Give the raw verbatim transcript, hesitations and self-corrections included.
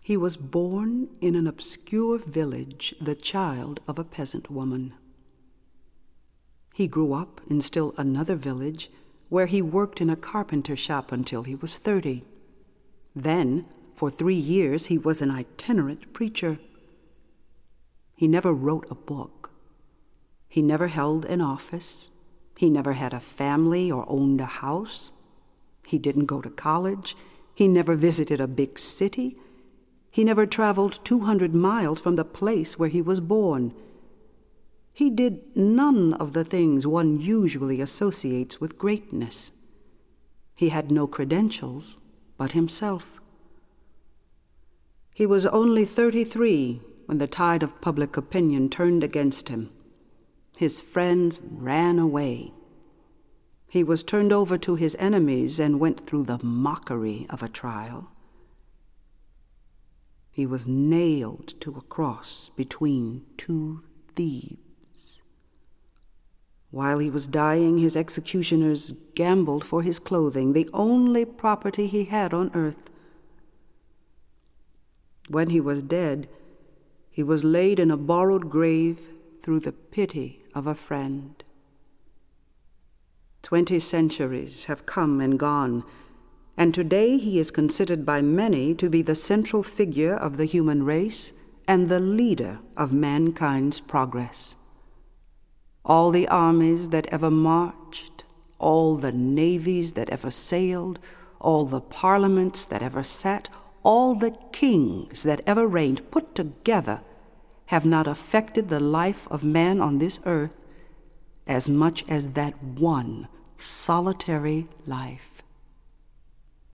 He was born in an obscure village, the child of a peasant woman. He grew up in still another village, where he worked in a carpenter shop until he was thirty. Then, for three years, he was an itinerant preacher. He never wrote a book. He never held an office. He never had a family or owned a house. He didn't go to college. He never visited a big city. He never traveled two hundred miles from the place where he was born. He did none of the things one usually associates with greatness. He had no credentials but himself. He was only thirty-three when the tide of public opinion turned against him. His friends ran away. He was turned over to his enemies and went through the mockery of a trial. He was nailed to a cross between two thieves. While he was dying, his executioners gambled for his clothing, the only property he had on earth. When he was dead, he was laid in a borrowed grave through the pity of a friend. Twenty centuries have come and gone, and today he is considered by many to be the central figure of the human race and the leader of mankind's progress. All the armies that ever marched, all the navies that ever sailed, all the parliaments that ever sat, all the kings that ever reigned put together have not affected the life of man on this earth as much as that one solitary life.